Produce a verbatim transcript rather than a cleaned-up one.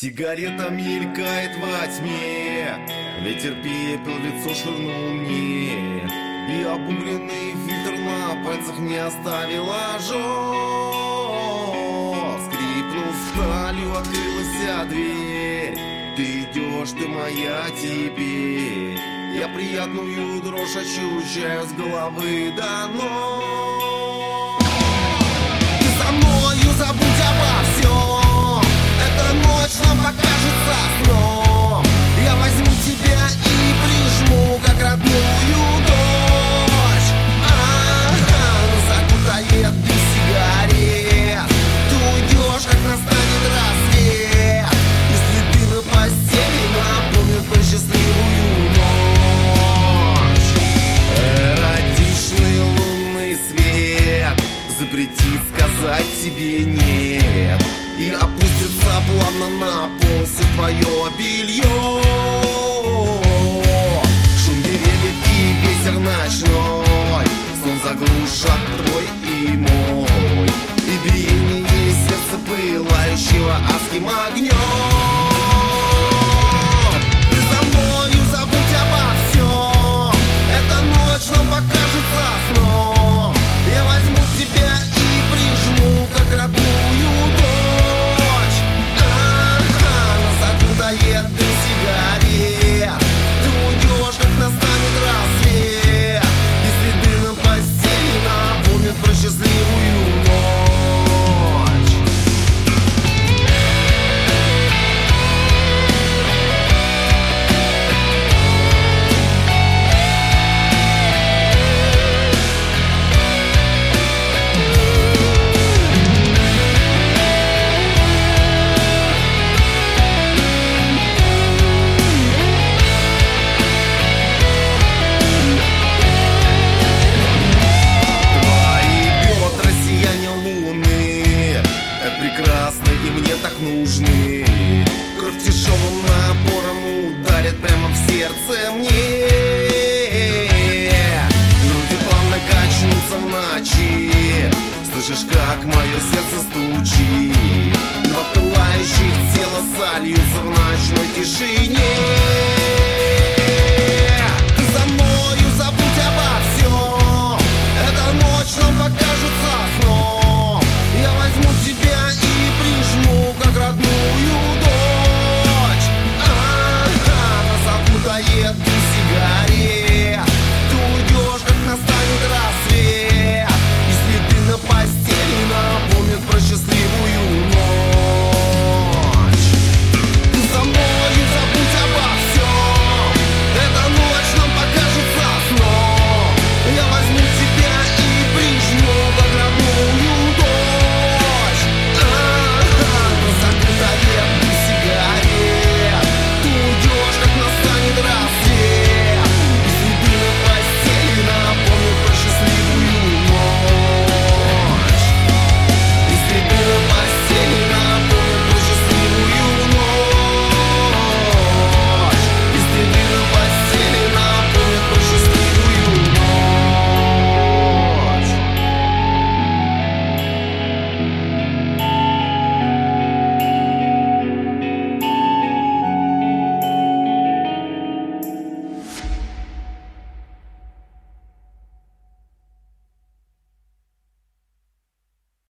Сигарета мелькает во тьме, ветер пепел в лицо швырнул мне, и обугленный фильтр на пальцах не оставил ожог. Скрипнув сталью, открылась дверь. Ты идешь, ты моя теперь. Я приятную дрожь ощущаю с головы до ног. Ты со мною, забудь обо всем. Эта ночь нам покажется сном. Я возьму тебя и прижму, как родную дочь. Ага, закутает без сигарет. Ты уйдешь, как настанет рассвет. Если ты на постели, напомнит про счастливую ночь. Эротичный лунный свет запретит сказать тебе нет, и опустится плавно на пол все твое белье. Шум деревьев и ветер ночной сон заглушат твой и мой, и биение сердца пылающего адским огнем. Ты за мною, забудь обо всем. Эта ночь нам покажется сном. Я возьму тебя и прижму, как родную дочь. Ага, нас окутает дым сигарет. Ты уйдешь, как настанет рассвет. Если ты на постели, напомнит про счастливую ночь. Так нужны. Кровь тяжелым напором ударит прямо в сердце мне. Груди плавно качнутся в ночи. Слышишь, как мое сердце стучит. Два пылающих тела сольются в ночной тишине.